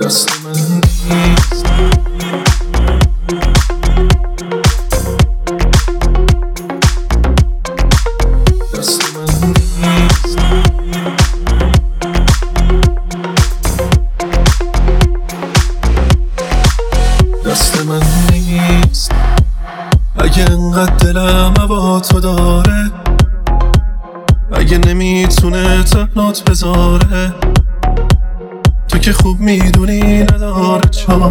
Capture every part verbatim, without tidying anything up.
دست من نیست. دست من نیست. دست من نیست. اگه انقدر دلم هوا تو داره، اگه نمیتونه تنات بذاره، تو که خوب میدونی نداره چاره.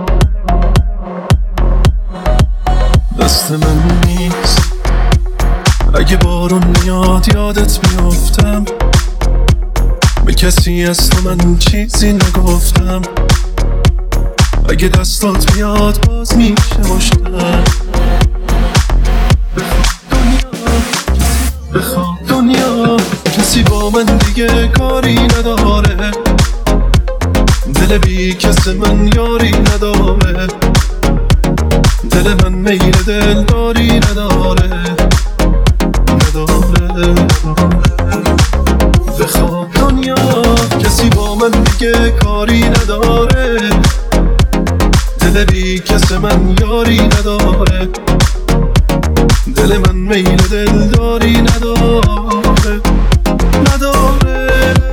دست من نیست. اگه بارون میاد یادت میافتم، به کسی از تو من چیزی نگفتم. اگه دستات بیاد باز میشه مشتم. بخواب دنیا کسی با من دیگه کاری نداره، دل بی کس من یاری نداره، دل من میل دل داری نداره نداره. بخواب دنیا کسی با من دیگه کاری نداره، دل بی کس من یاری نداره، دل من میل دل داری نداره نداره.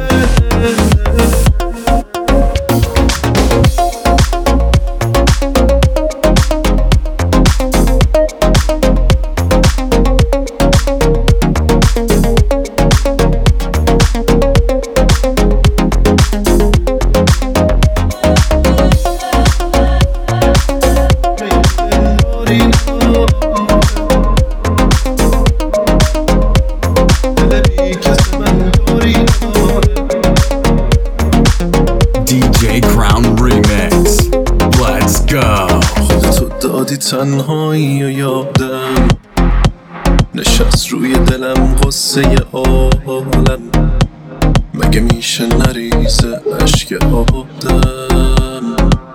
تنهایی و یادم نشست روی دلم غصه عالم، مگه میشه نریزه اشک آدم؟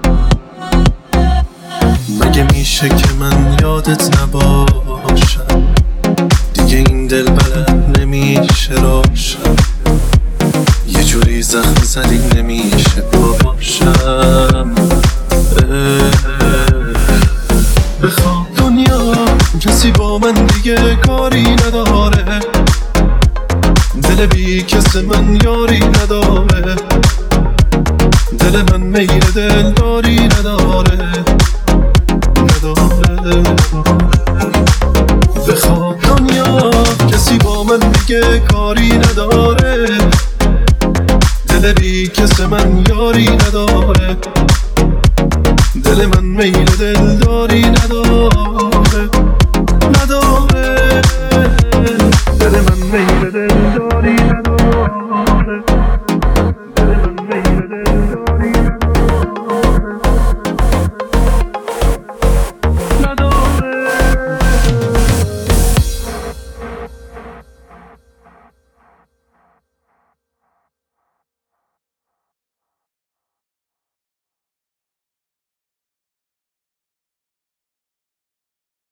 مگه میشه که من یادت نباشم، دیگه این دل بلد نمیشه راشم، یه جوری زخم زدی نمیشه باشم. بخواب دنیا کسی با من دیگه کاری نداره، دل بی کس من یاری نداره، دل من میل دل داری نداره نداره. بخواب دنیا کسی با من دیگه کاری نداره، دل بی کس من یاری نداره، دل من میل دل داری نداره.